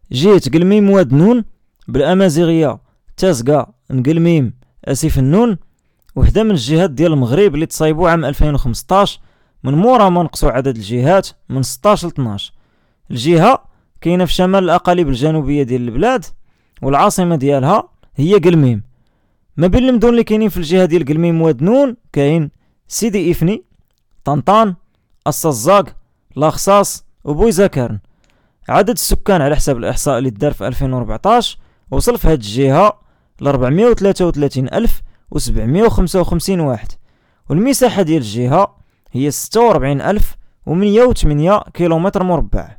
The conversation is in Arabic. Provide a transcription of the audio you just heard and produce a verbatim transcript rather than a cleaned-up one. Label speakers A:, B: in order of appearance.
A: جهة قلميم واد نون بالأمازيغية تازقا نقلميم أسيف النون، وحدة من الجهات ديال المغرب اللي تصايبوا عام ألفين وخمسطاش من مورا ما نقصوا عدد الجهات من ستطاش ل اثناش. الجهة كاينة في شمال الأقاليم الجنوبية ديال البلاد، والعاصمة ديالها هي قلميم. ما بين المدن اللي كاينين في الجهة ديال قلميم واد نون كاين سيدي إفني، طنطان، الصزاق، لاخصاص وبويزاكرن. عدد السكان على حسب الإحصاء اللي دار في ألفين وأربعطاش وصل في هاد الجهة ل أربعمية وثلاثة وثلاثين ألف وسبعمية وخمسة وخمسين واحد، والمساحة ديال الجهة هي ستة وأربعين ألف ومية وثمانية كيلومتر مربع.